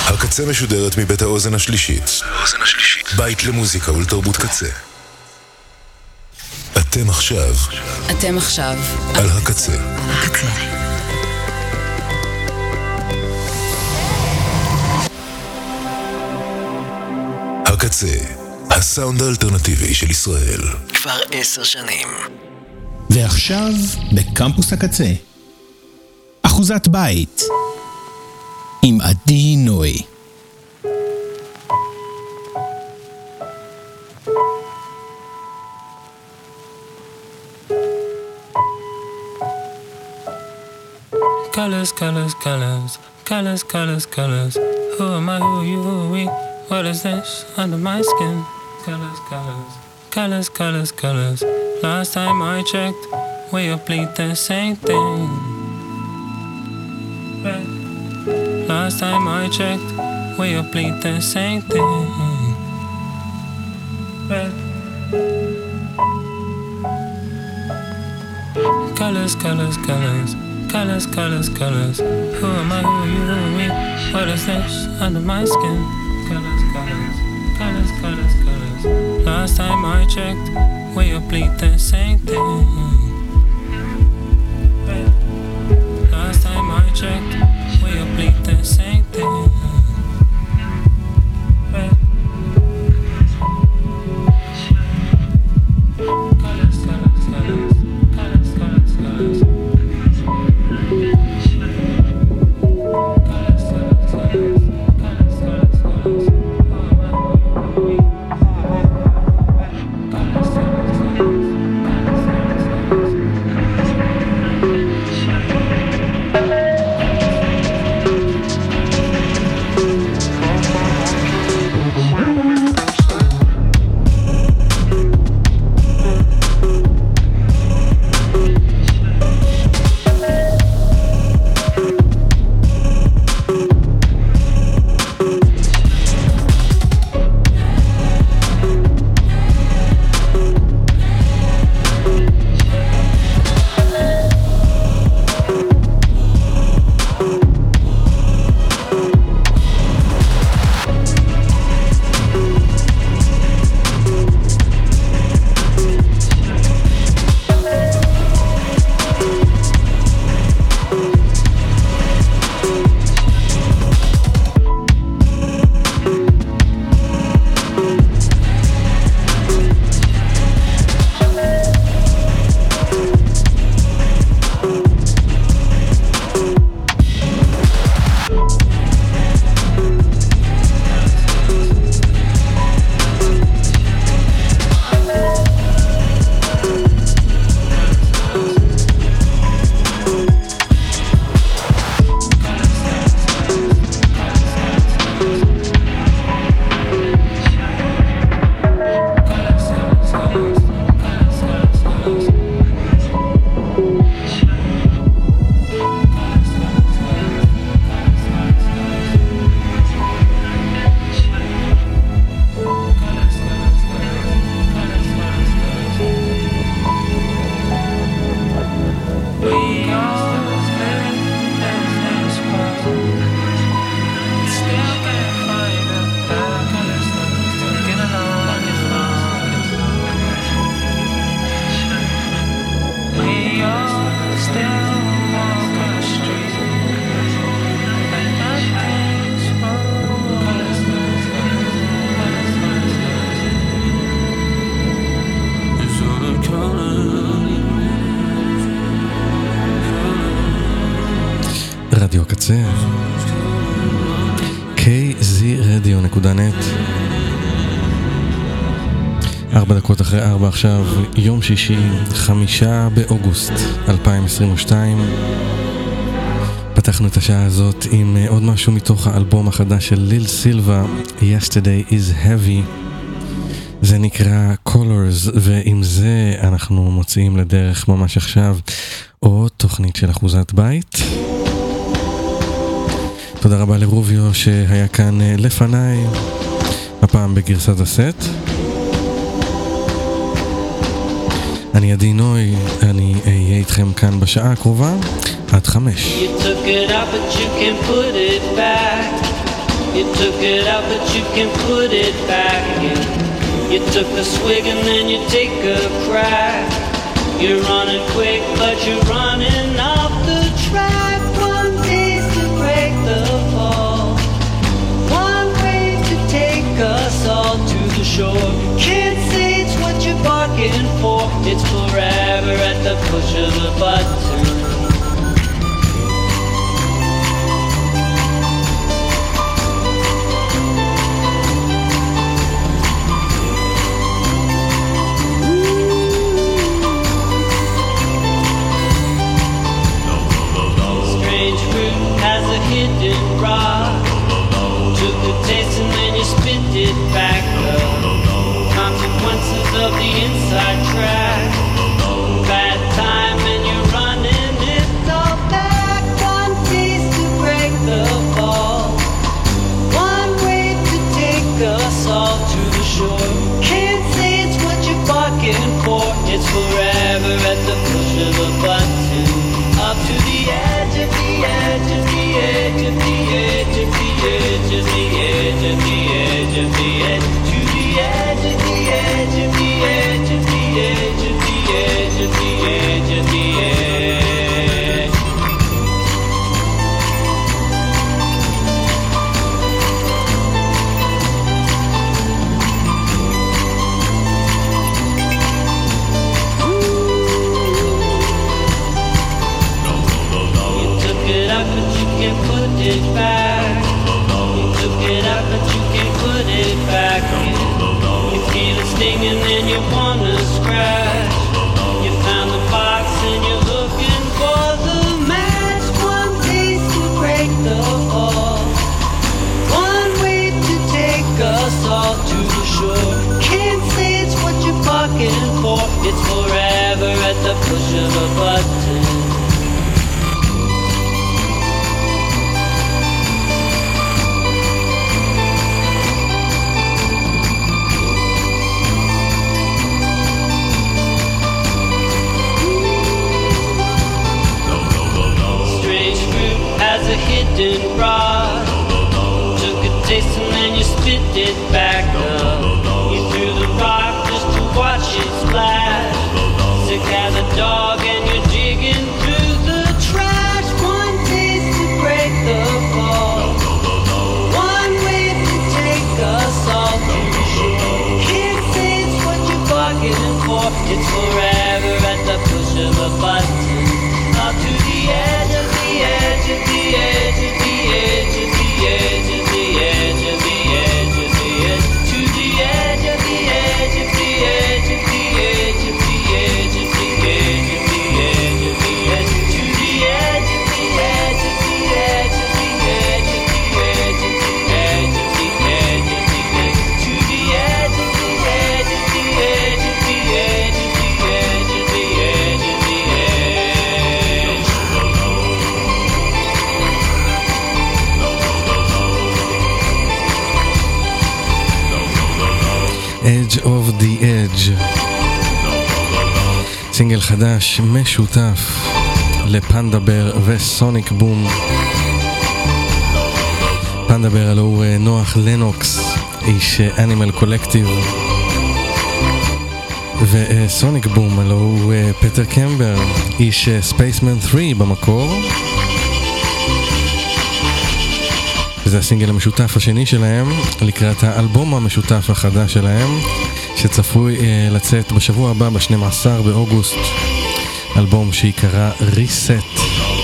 הקצה משודרת מבית האוזן השלישית. בית למוזיקה ולתרבות קצה. אתם עכשיו על הקצה. הקצה, הסאונד האלטרנטיבי של ישראל. כבר 10 שנים. ועכשיו בקמפוס הקצה, אחוזת בית עם עדי נוי. Colors, colors, colors, colors, colors, colors. Who am I, who are you, who are we? What is this under my skin? Colors, colors, colors, colors, colors. Last time I checked, we all bleed the same thing. Red. Last time I checked, we all bleed the same thing. Red. Colors, colors, colors. Colors, colors, colors. Who am I, who are you, who are we? What is this under my skin? Colors, colors, colors, colors, colors. Last time I checked, we all bleed the same thing. Last time I checked, we all bleed the same thing. Colors, colors, colors. Colors, colors, colors. רדיו הקצה kzradio.net 4 אחרי 4 עכשיו, יום שישי, 5 באוגוסט 2022. פתחנו את השעה הזאת עם עוד משהו מתוך האלבום החדש של ליל סילבה, Yesterday is Heavy. זה נקרא Colors, ועם זה אנחנו מוציאים לדרך ממש עכשיו עוד תוכנית של אחוזת בית. תודה רבה לרוביו שהיה כאן לפניי, הפעם בגרסת הסט. אני עדי נוי, אני אהיה איתכם כאן בשעה הקרובה עד 5. You took it out but you can put it back. You took it out, but you can put it back in. You took a swig and then you take a crack. You're running quick, but you're running off the track. One taste to break the fall. One way to take us all to the shore. Can't say it's what you're barking for. It's forever at the push of a button. Hidden rock. Took a taste and then you spit it back up. Consequences of the inside track. Bad time and you're running it all back. One taste to break the fall. One way to take us all to the shore. Can't say it's what you're barking for. It's forever at the push of a button. Up to the edge of the edge of the edge of the edge of the edge of the edge of the edge of the edge to the edge of the edge of the edge of the edge of the edge of the edge of the edge. It back. You took it out, but you can't put it back in. You feel it stinging and you wanna scratch. You found the box and you're looking for the match. One taste to break the fall. One way to take us all to the shore. Can't say it's what you're barking for. It's forever at the push of a button. A hidden rod. Took a taste and then you spit it back up. You threw the rock just to watch it splash. Sick as a dog and you're digging through the trash. One taste to break the fall. One way to take us all to the shore. Can't say it's what you're bargaining for. It's forever at the push of a button. Up to the edge of the edge of the edge of the edge of the edge of the edge of the edge of the edge to the edge of the edge of the edge of the edge of the edge of the edge of the edge of the edge to the edge of the edge of the edge of the edge of the edge of the edge of the edge of the edge to the edge of the edge of the edge of the edge of the edge of the edge of the Edge of the Edge, סינגל חדש משותף לפנדבר וסוניק בום. פנדבר הלו הוא נוח לנוקס, איש אנימל קולקטיב, וסוניק בום הלו הוא פטר קמבר, איש ספייסמן 3 במקור. וזה הסינגל המשותף השני שלהם לקראת האלבום המשותף החדש שלהם שצפוי לצאת בשבוע הבא ב-12 באוגוסט, אלבום שיקרא Reset.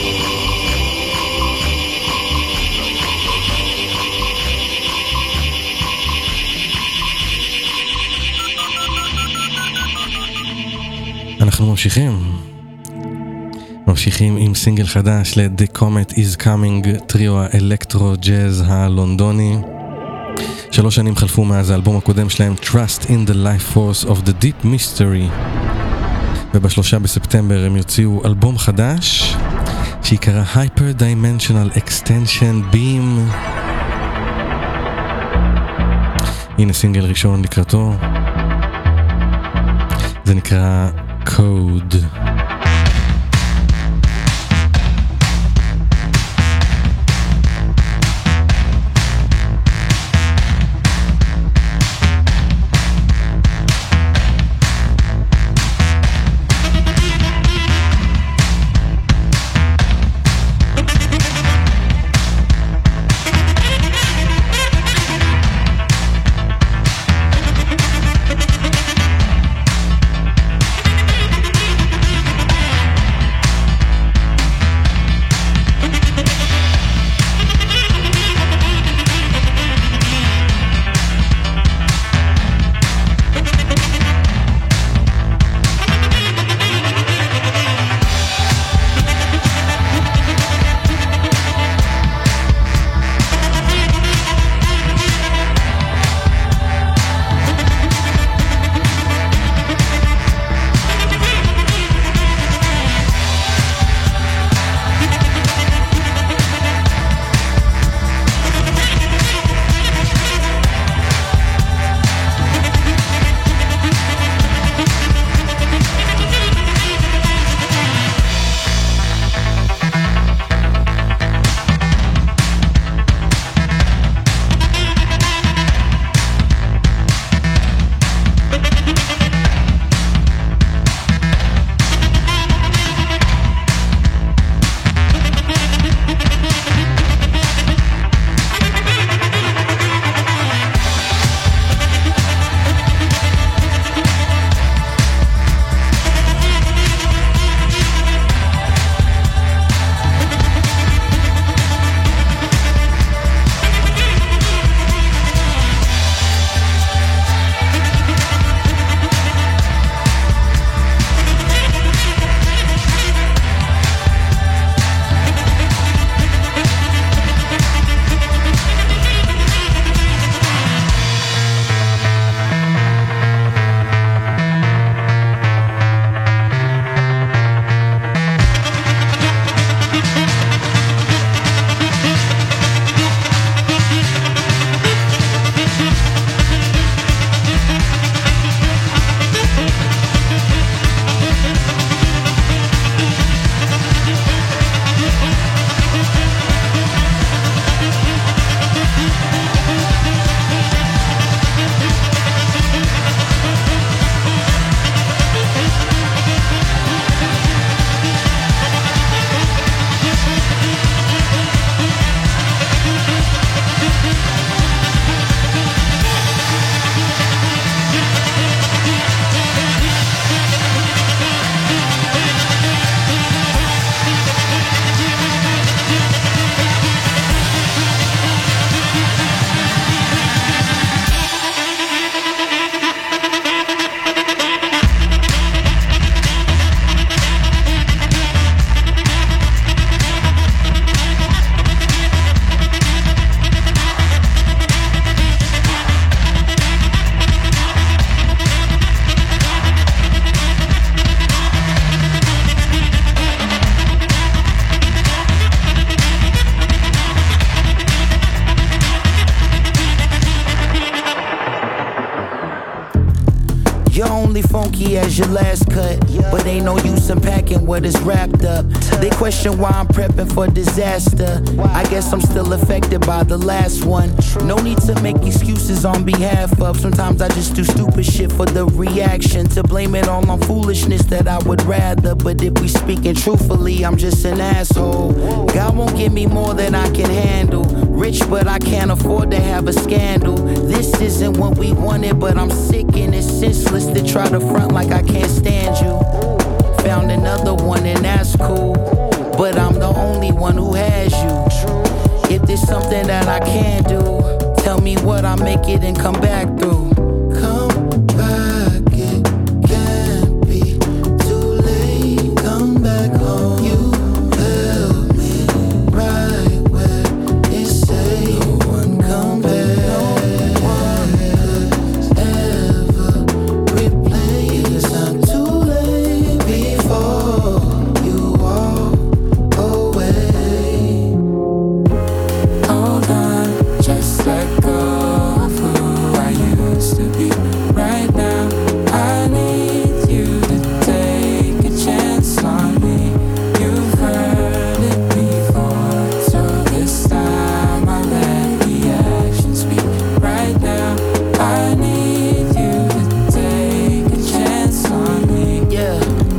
אנחנו ממשיכים עם סינגל חדש ל-The Comet is Coming, טריו האלקטרו ג'אז הלונדוני. 3 שנים חלפו מאז האלבום הקודם שלהם Trust in the Life Force of the Deep Mystery, וב3 בספטמבר הם יוציאו אלבום חדש שיקרא Hyper Dimensional Extension Beam. הנה סינגל ראשון לקראתו, זה נקרא Code. funky as your last cut, but ain't no use unpacking what is wrapped up. They question why I'm prepping for disaster. I guess I'm still affected by the last one. No need to make excuses on behalf of. Sometimes I just do stupid shit for the reaction. To blame it all on foolishness that I would rather. But if we speaking truthfully, I'm just an asshole. God won't give me more than I can handle. Rich, but I can't afford to have a scandal. This isn't what we wanted, but I'm sick and it's senseless to try to front like I can't stand you. Found another one and that's cool, but I'm the only one who has you. If there's something that I can do, tell me what, I'll make it and come back through. Come back, it can't be too late. Come back home. You held me right where it's safe. No one come back. No one could ever replace. It's not too late before you walk away. Hold on, just let go of who I used to be. Right now, I need you to take a chance on me. You've heard it before, so this time I let the action speak. Right now, I need you to take a chance on me. Yeah.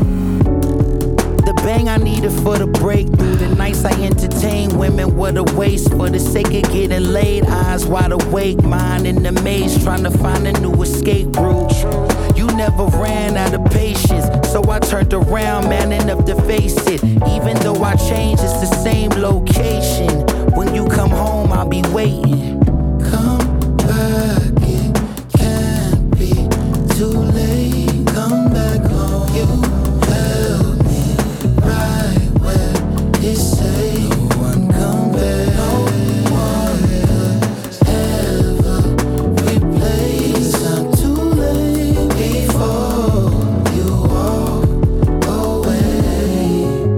The bang I needed for the breakthrough. The nights I entertain women, what a waste. For the sake of getting laid, eyes wide awake, mind in the maze, trying to find a new escape route. You never ran out of patience, so I turned around, man enough to face it. Even though I changed, it's the same location. When you come home, I'll be waiting. Come back, it can't be too late. Come back home. You held me right where it's safe. No one come back. No one could ever replace. It's not too late before you walk away.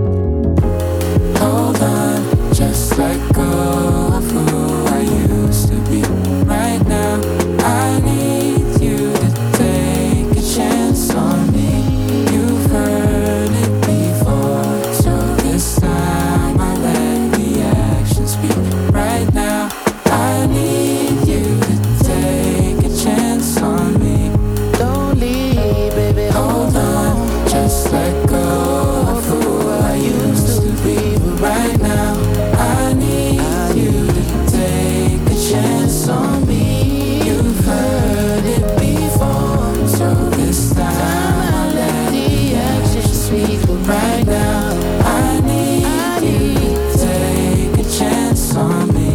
Hold on, just let go of who I used to be. Right now, I need you to take a chance on me. You've heard it before, so this time I let the action speak. Right now, I need you to take a chance on me. Don't leave, baby, hold on, just let go of who I used to be. But right now, I need you to take a chance on me. You've heard it before, so this time I let the action speak. But right now, I need you to take a chance on me.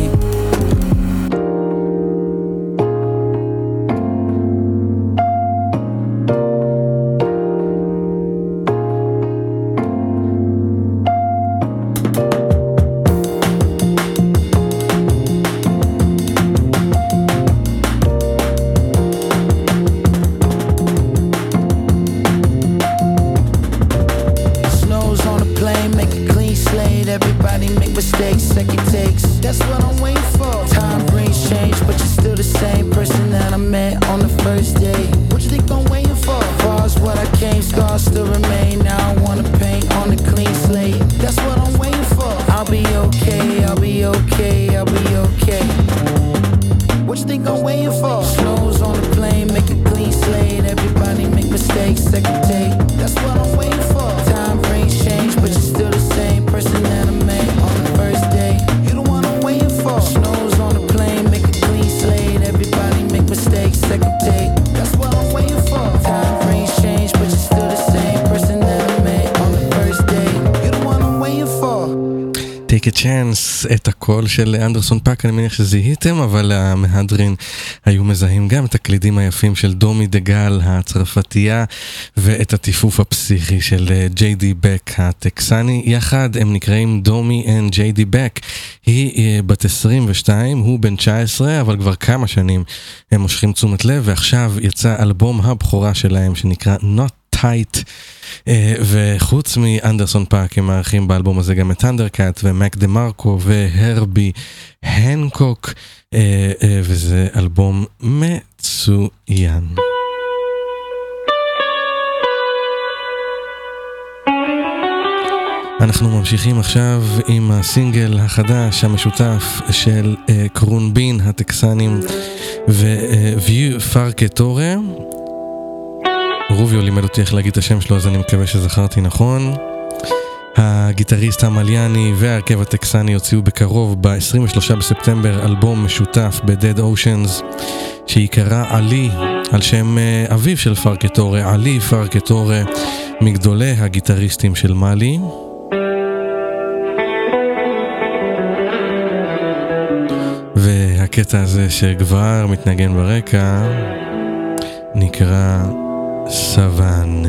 Snow's on the plane, make a clean slate. Everybody make mistakes, second takes. That's what I'm waiting for. Time brings change, but you're still the same person that I met on the first day. What you think I'm waiting for? Far as what I came, scars still remain. Now I wanna paint on a clean slate. That's what I'm waiting for. I'll be okay, I'll be okay, I'll be okay. What you think I'm waiting for? Snow's on the plane, make a clean slate. Everybody make mistakes, second take. That's what I'm waiting for. Time brings change, but you're still the same person that I met on the first day. You the one I'm waiting for. Snow's on the plane, make a clean slate. Everybody make mistakes, second take. That's what I'm waiting for. Time brings change, but you're still the same person that I met on the first day. You the one I'm waiting for. Take a chance, את הקול של אנדרסון פאק, אני מניח שזיהיתם, אבל המהדרין היו מזהים גם את הקלידים היפים של דומי דגל הצרפתייה, ואת הטיפוף הפסיכי של ג'יי די בק הטקסני. יחד הם נקראים דומי and ג'יי די בק. היא בת 22, הוא בן 19, אבל כבר כמה שנים הם מושכים תשומת לב, ועכשיו יצא אלבום הבכורה שלהם שנקרא Not Tight. וחוץ מאנדרסון פאק הם מארחים באלבום הזה גם את אנדרקאט ומק דה מרקו והרבי הנקוק, וזה אלבום מצוין. אנחנו ממשיכים עכשיו עם הסינגל החדש המשותף של קרונבין הטקסנים וויו פרקטורה. רוביו לימד אותי איך להגיד את השם שלו, אז אני מקווה שזכרתי נכון. הגיטריסט המליאני והרכב הטקסני הוציאו בקרוב ב-23 בספטמבר אלבום משותף ב-Dead Oceans שיקרא עלי, על שם אביו של פרקטורה, עלי פרקטורה, מגדולי הגיטריסטים של מאלי. והקטע הזה שכבר מתנגן ברקע נקרא סוון.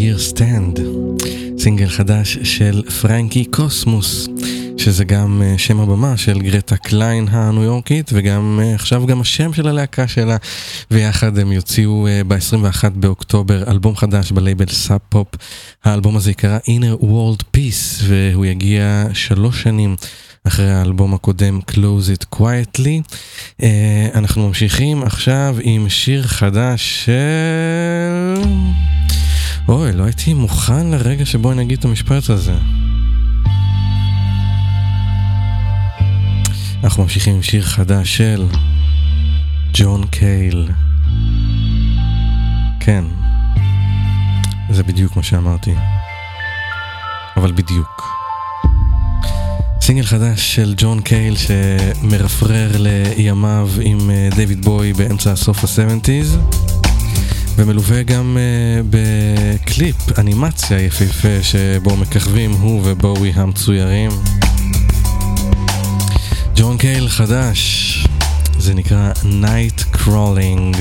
Here Stand, סינגל חדש של פרנקי קוסמוס, שזה גם שם הבמה של גרטה קליין הניו יורקית, וגם עכשיו גם השם של הלהקה שלה, ויחד הם יוציאו ב-21 באוקטובר אלבום חדש בלייבל סאב פופ. האלבום הזה יקרא Inner World Peace, והוא יגיע 3 שנים אחרי האלבום הקודם Close It Quietly. אנחנו ממשיכים עכשיו עם שיר חדש של... אוי, לא הייתי מוכן לרגע שבו אני אגיד את המשפט הזה. אנחנו ממשיכים עם שיר חדש של ג'ון קייל. כן, זה בדיוק מה שאמרתי, אבל בדיוק. סינגל חדש של ג'ון קייל שמרפרר לימיו עם דיוויד בוי באמצע סוף ה-70s, ומלווה גם בקליפ אנימציה יפיפה שבו מככבים הוא ובואי המצוירים. ג'ון קייל חדש, זה נקרא Night Crawling.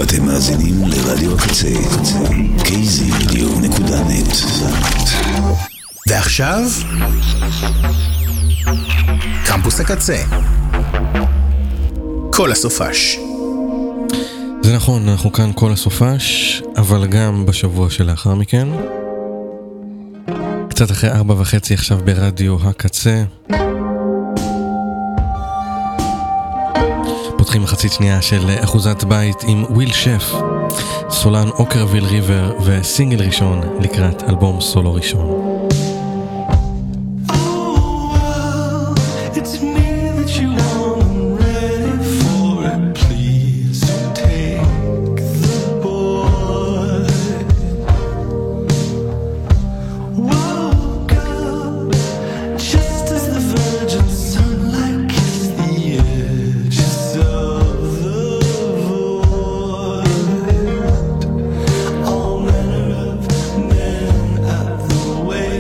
אתם מאזינים לרדיו הקצה, kzradio.net. ועכשיו, קמפוס הקצה. כל הסופש. זה נכון, אנחנו כאן כל הסופש, אבל גם בשבוע שלאחר מכן. קצת אחרי 4:30 עכשיו ברדיו הקצה. פותחים מחצית שנייה של אחוזת בית עם וויל שף, סולן אוקרוויל ריבר וסינגל ראשון לקראת אלבום סולו ראשון. Way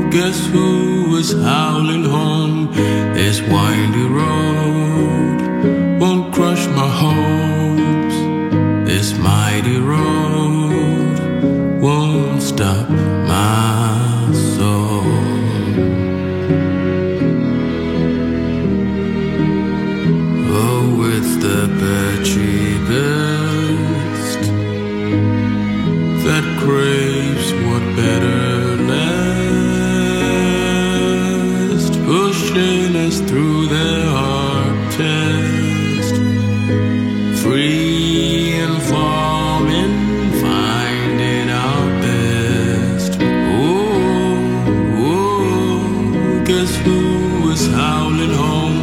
Guess who is howling home? This windy road won't crush my hopes. This mighty road won't stop my soul. Oh, it's the very best that craves what better last, pushing us through their hard test, free and forming, finding our best. Oh, oh, guess who is howling home?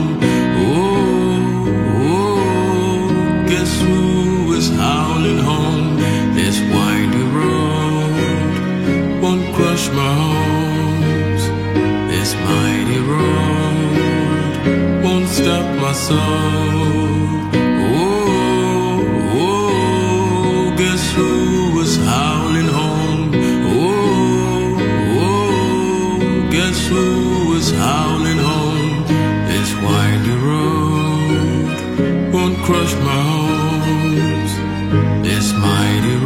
Oh, oh, guess who is howling home? This windy road won't crush my hopes. This mighty road won't stop my soul. Oh, oh, guess who is howling home? Oh, oh, guess who is howling home? This windy road won't crush my hopes. This mighty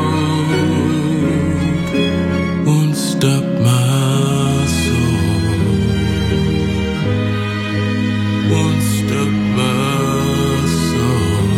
road won't stop my soul. Won't stop my soul.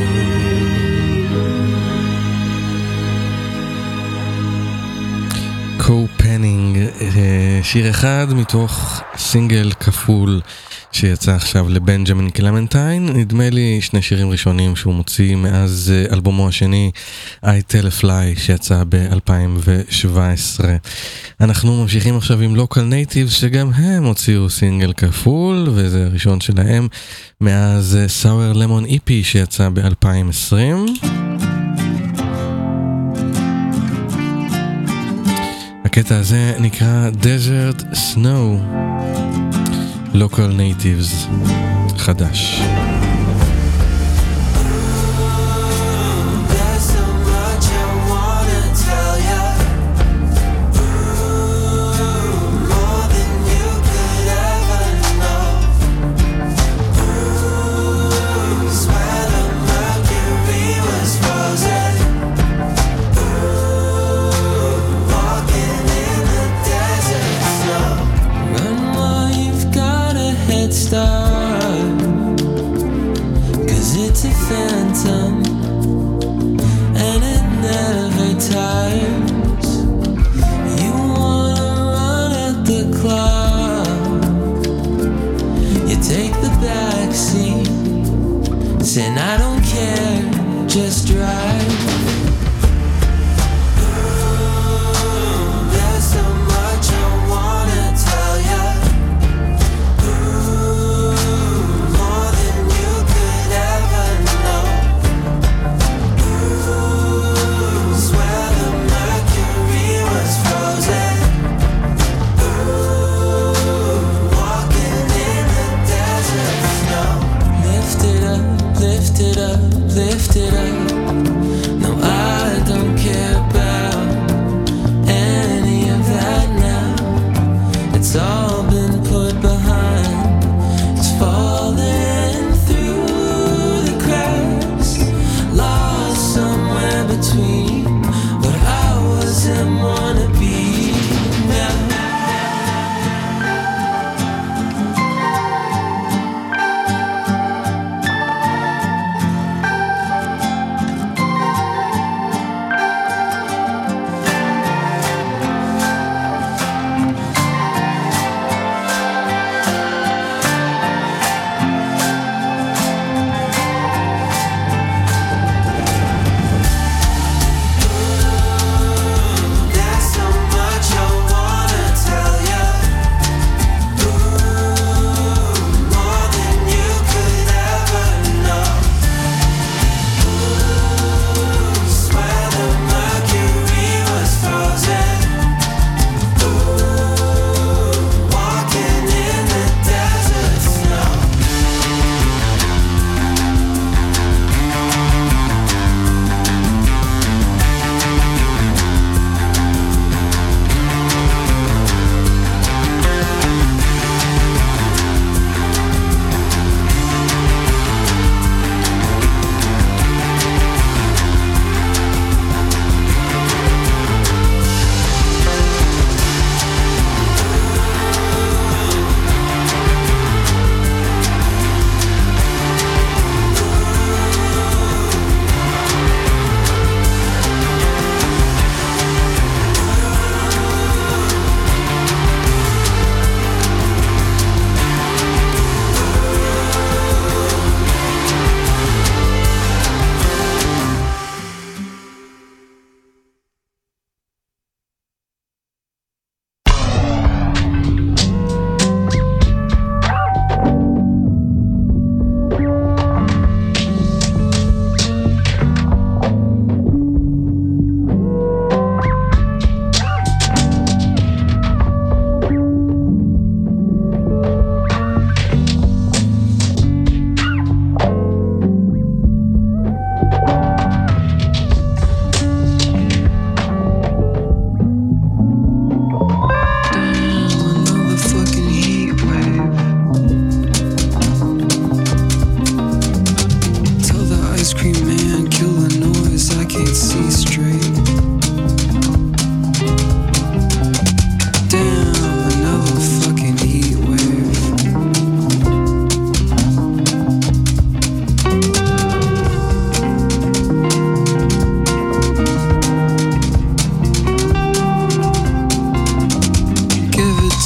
קו-פנינג, שיר אחד מתוך סינגל כפול שיצא עכשיו לבנג'מין קלמנטיין, נדמה לי שני שירים ראשונים שהוא מוציא מאז אלבומו השני I Tell a Fly שיצא ב-2017. אנחנו ממשיכים עכשיו עם לוקל נייטיבס שגם הם הוציאו סינגל כפול, וזה הראשון שלהם מאז Sour Lemon EP שיצא ב-2020. הקטע הזה נקרא Desert Snow. Local Natives חדש. Start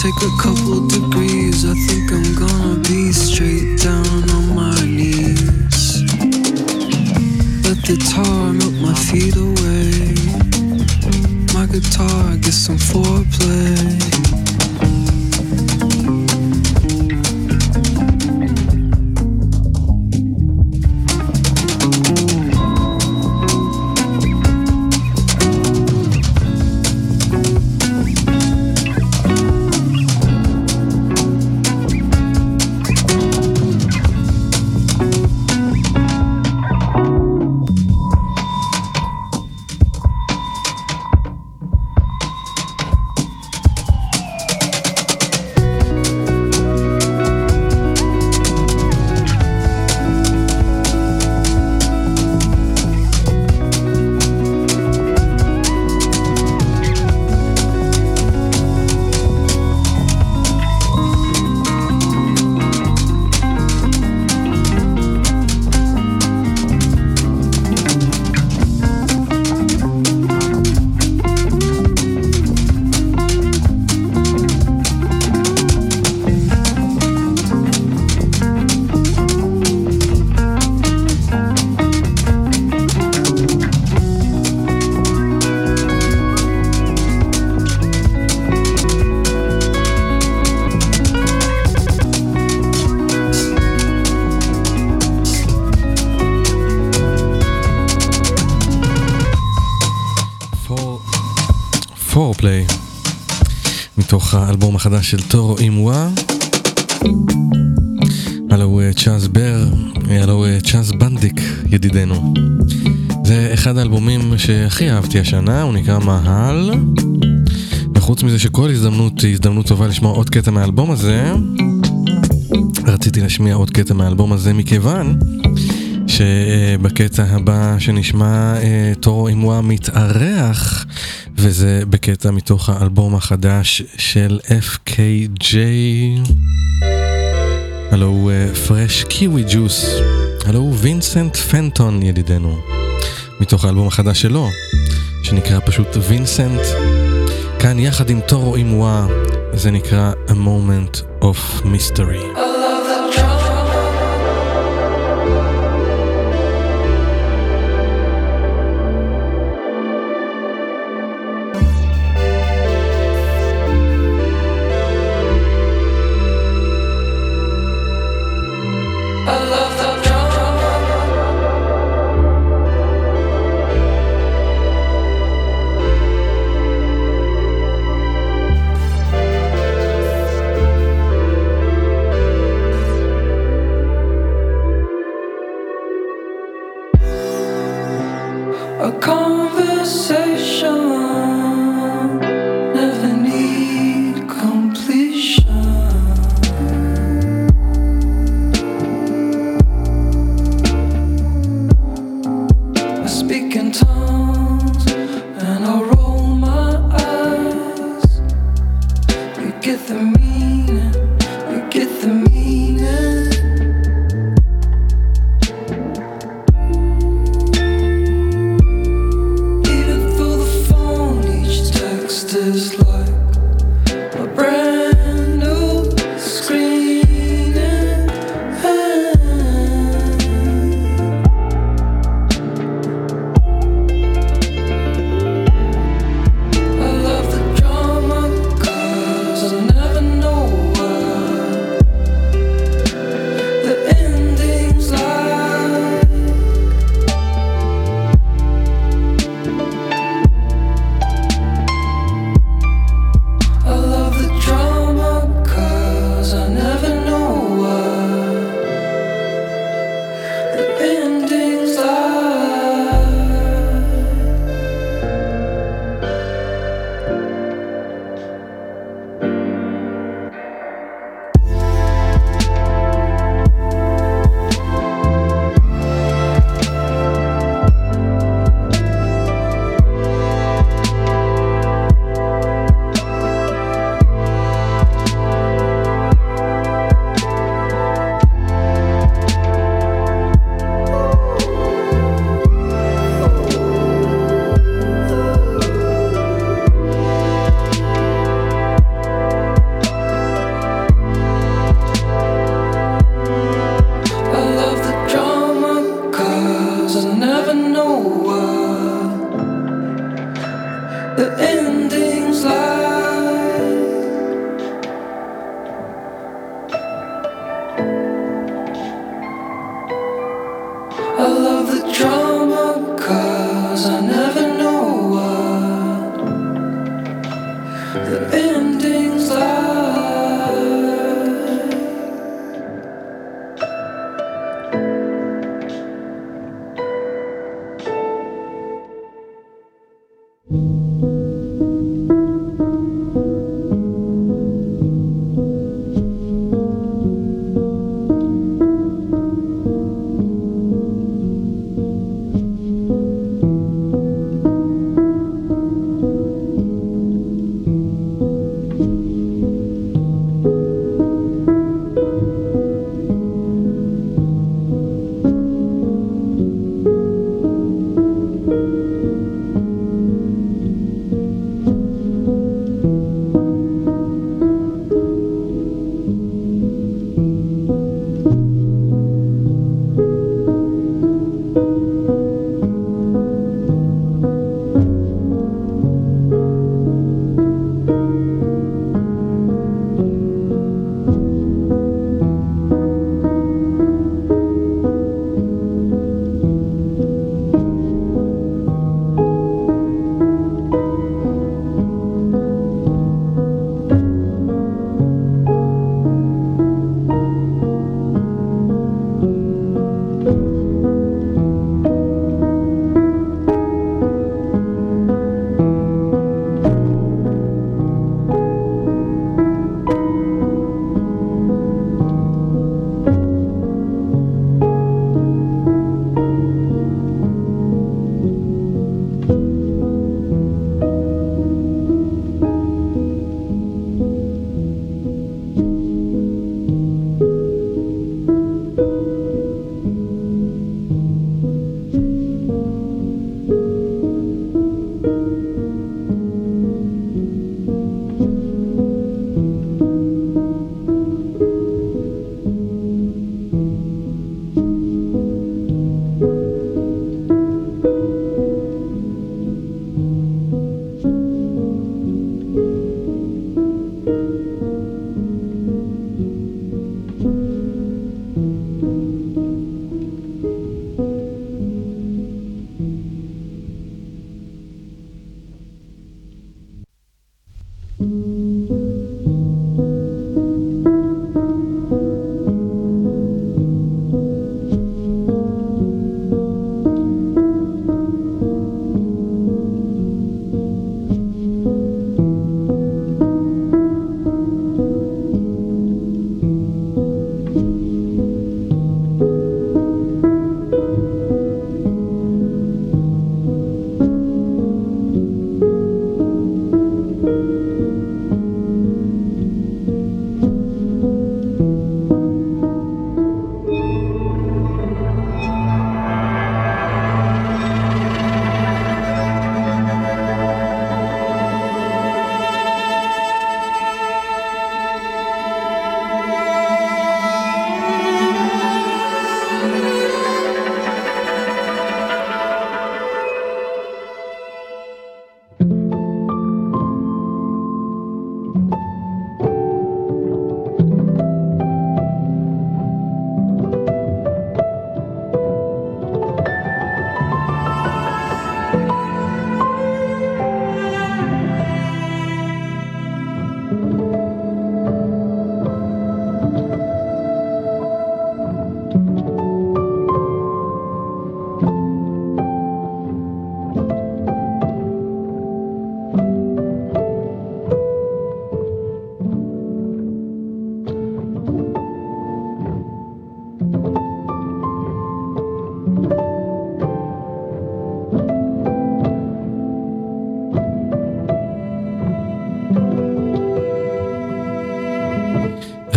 take a couple degrees. I think I'm gonna be straight down on my knees. Let the tar melt my feet away. My guitar gets some foreplay. פורפליי מתוך האלבום החדש של טורו אימואה. הלו צ'אז בר, הלו צ'אז בנדיק ידידנו. זה אחד האלבומים שהכי אהבתי השנה, הוא נקרא מהל, וחוץ מזה שכל הזדמנות היא הזדמנות טובה לשמוע עוד קטע מהאלבום הזה, רציתי להשמיע עוד קטע מהאלבום הזה מכיוון שבקטע הבא שנשמע טורו אימואה מתארח, וזה בקטע מתוך האלבום החדש של FKJ. הלו פרש קיווי ג'וס, הלו וינסנט פנטון ידידנו, מתוך האלבום החדש שלו שנקרא פשוט וינסנט, כאן יחד עם טורו אימואה, זה נקרא A Moment of Mystery. Never know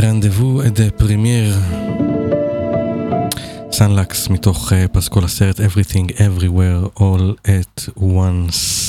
רנדבו דה פרימייר, סנלקס מתוך פסקול הסרט Everything Everywhere All at Once.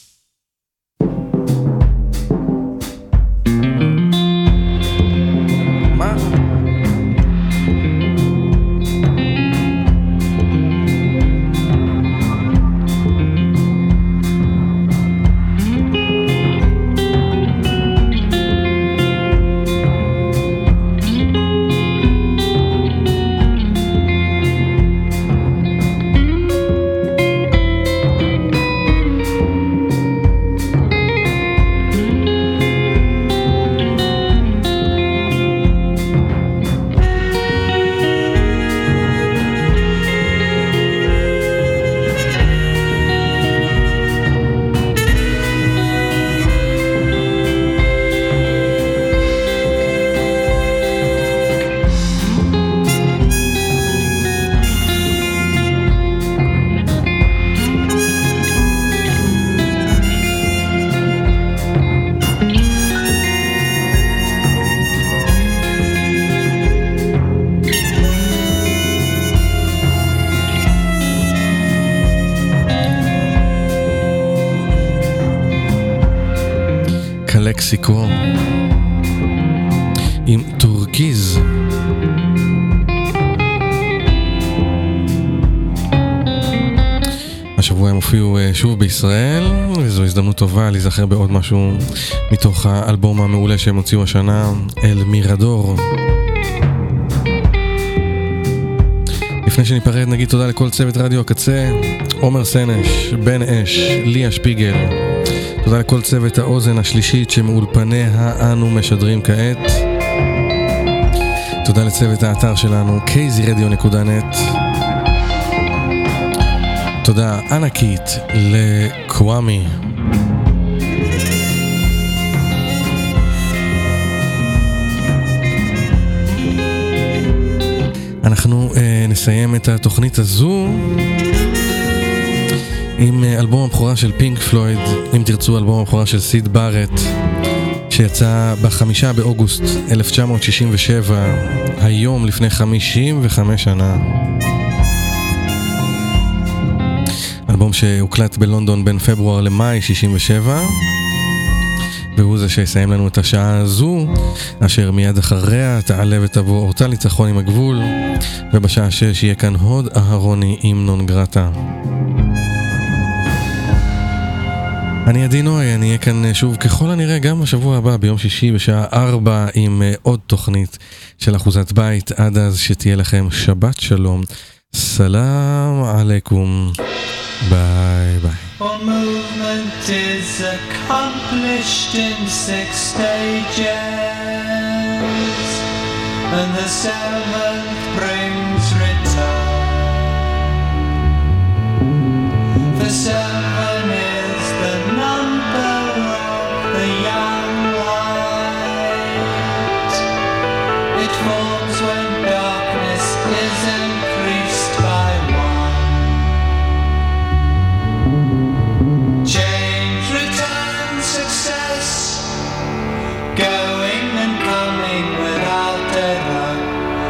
מקסיקו עם טורקיז. השבוע הם הופיעו שוב בישראל, וזו הזדמנות טובה להיזכר בעוד משהו מתוך האלבום המעולה שהם הוציאו השנה, אל מירדור. לפני שניפרד נגיד תודה לכל צוות רדיו הקצה, עומר סנש, בן אש, ליה שפיגל. תודה לכל צוות האוזן השלישית שמאולפניה אנו משדרים כעת. תודה לצוות האתר שלנו kzradio.net. תודה ענקית לקוואמי. אנחנו נסיים את התוכנית הזו עם אלבום הבכורה של פינק פלויד, אם תרצו אלבום הבכורה של סיד בארט, שיצא ב5 באוגוסט 1967, היום לפני 55 שנה. אלבום שהוקלט בלונדון בין פברואר למאי 67, והוא זה שיסיים לנו את השעה הזו, אשר מיד אחריה תעלה ותבוא אורטל ניצחון עם הגבול, ובשעה 6 יהיה כאן הוד אהרוני עם נון גרטה. אני עדינוי, אני אהיה כאן שוב ככל הנראה גם בשבוע הבא, ביום שישי בשעה 4 עם עוד תוכנית של אחוזת בית. עד אז שתהיה לכם שבת שלום, סלام עליכום, ביי ביי. Our movement is accomplished in 6 stages, and the 7th brings return. The 7 is the number of the young light. It forms when darkness is increased by 1. Change, return, success, going and coming without error.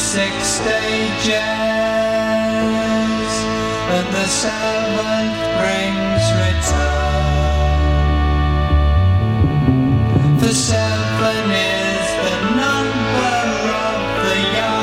6 stages, and the 7th brings return. For 7 is the number of the young.